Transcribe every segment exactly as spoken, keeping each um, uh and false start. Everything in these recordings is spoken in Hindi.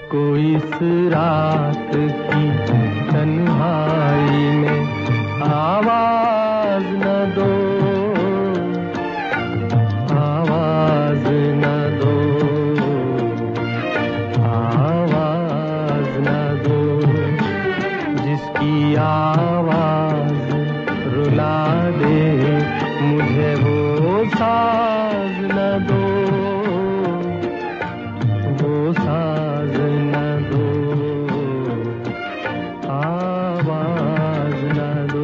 मुझको इस रात की तन्हाई में आवाज न दो, आवाज न दो, आवाज न दो, जिसकी आवाज रुला दे मुझे वो साज न दो, वो साज न दो, आवाज न दो।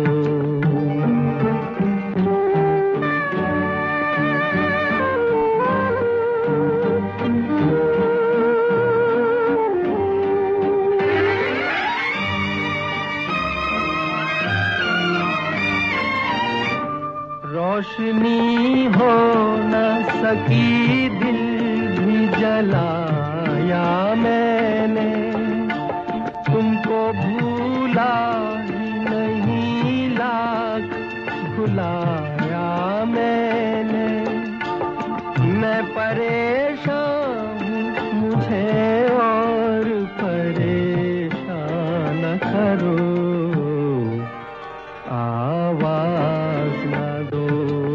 रोशनी हो न सकी, दिल भी जलाया मैंने, तुमको भूला ही नहीं, लाख भुलाया मैंने। मैं परेशान हूँ, मुझे और परेशान न करो, आवाज न दो।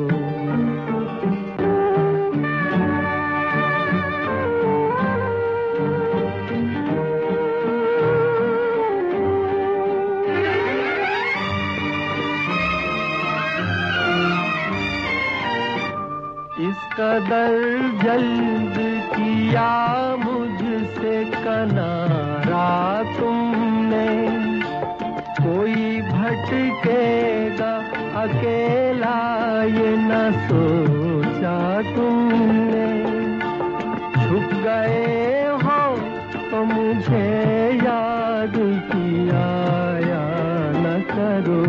इस कदर जल्द किया मुझसे किनारा तुमने, कोई भटकेगा अकेला ये न सोचा तुमने। छुप गए हो तो मुझे याद किया या न करो,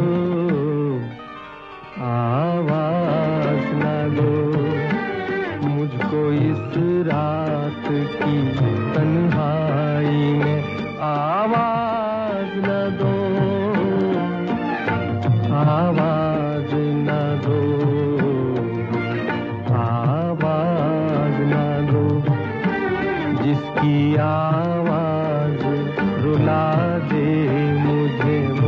आवाज न दो, मुझको इस रात की तन्हाई में आवाज न दो, आवाज न दो, आवाज न दो, जिसकी आवाज रुला दे मुझे